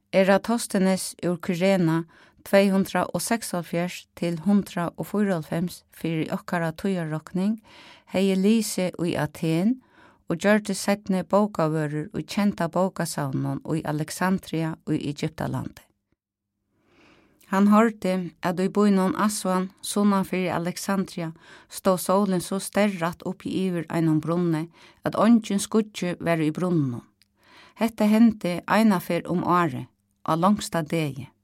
Eratosthenes ur Kyrena 246 til 194 fyrir okkara tøyarrokning, hei lise i Aten og gjørte settne bókavørur og kjenta bókasavnon i Alexandria og i Egyptalandet. Han hørte at i boinon Aswan, sunnan fyrir Alexandria, stod solen så sterrat oppi iver einon brunne, at ongen skudje var i brunnen. Hette hendte einafer året, av langsta degi.